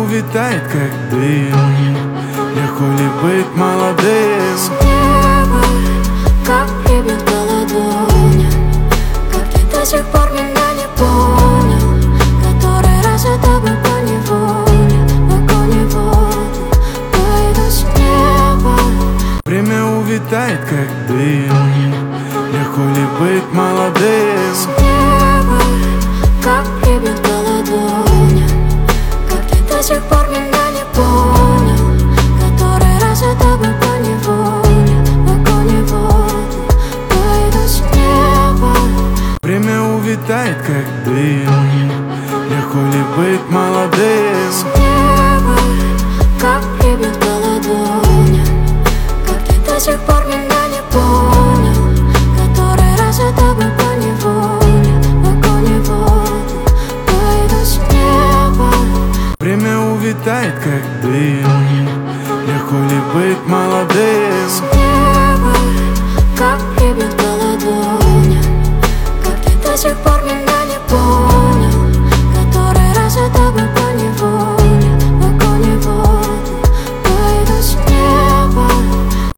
улетает, как дым. Легко ли быть молодым? С неба, как прибит по ладони, как ты до сих пор меня не понял. Который раз я тобой поневоле, в огонь и воду пойду с неба. Время улетает, как дым. Легко ли быть молодым? С неба, как прибит по ладони, как ты до сих пор меня не понял. Который раз я тобой поневоле, в огонь и воду пойду с неба. Время улетает, как дым. Легко ли быть молодым? С неба, как прибит по ладони, как ты до сих пор меня не понял. Который раз я тобой поневоле, в огонь и воду пойду с неба. Время улетает, как дым. Легко ли быть молодым? С неба, как прибит по ладони, как ты до сих пор